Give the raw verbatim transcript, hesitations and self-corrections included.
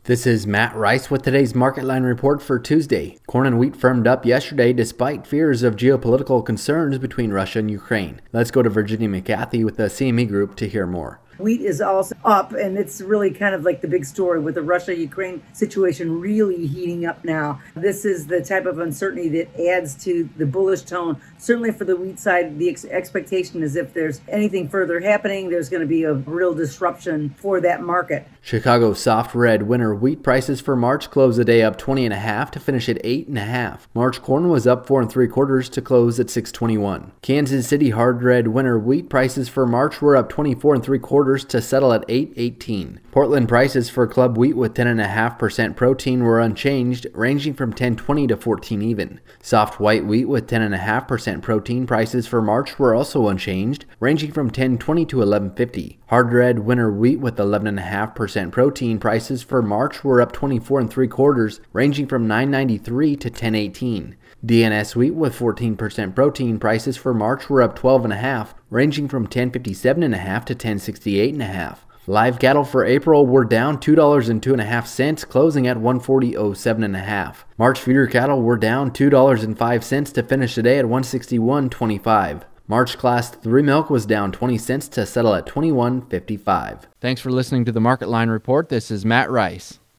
This is Matt Rice with today's Market Line report for Tuesday. Corn and wheat firmed up yesterday despite fears of geopolitical concerns between Russia and Ukraine. Let's go to Virginia McCarthy with the C M E Group to hear more. Wheat is also up, and it's really kind of like the big story with the Russia-Ukraine situation really heating up now. This is the type of uncertainty that adds to the bullish tone. Certainly for the wheat side, the ex- expectation is if there's anything further happening, there's going to be a real disruption for that market. Chicago soft red winter wheat prices for March closed the day up twenty and a half to finish at eight and a half. March corn was up four and three quarters to close at six twenty-one. Kansas City hard red winter wheat prices for March were up twenty-four and three quarters to settle at eight eighteen. Portland prices for club wheat with ten and a half percent protein were unchanged, ranging from ten twenty to fourteen even. Soft white wheat with ten and a half percent protein prices for March were also unchanged, ranging from ten twenty to eleven fifty. Hard red winter wheat with eleven and a half percent protein prices for March were up twenty-four and three quarters, ranging from nine ninety-three to ten eighteen. D N S wheat with fourteen percent protein prices for March were up twelve and a half, ranging from ten fifty-seven and a half to ten sixty-eight and a half. Live cattle for April were down two dollars and two and a half cents, closing at one forty oh seven and a half. March feeder cattle were down two dollars and five cents to finish the day at one sixty-one twenty-five. March class three milk was down twenty cents to settle at twenty-one fifty-five. Thanks for listening to the Market Line report. This is Matt Rice.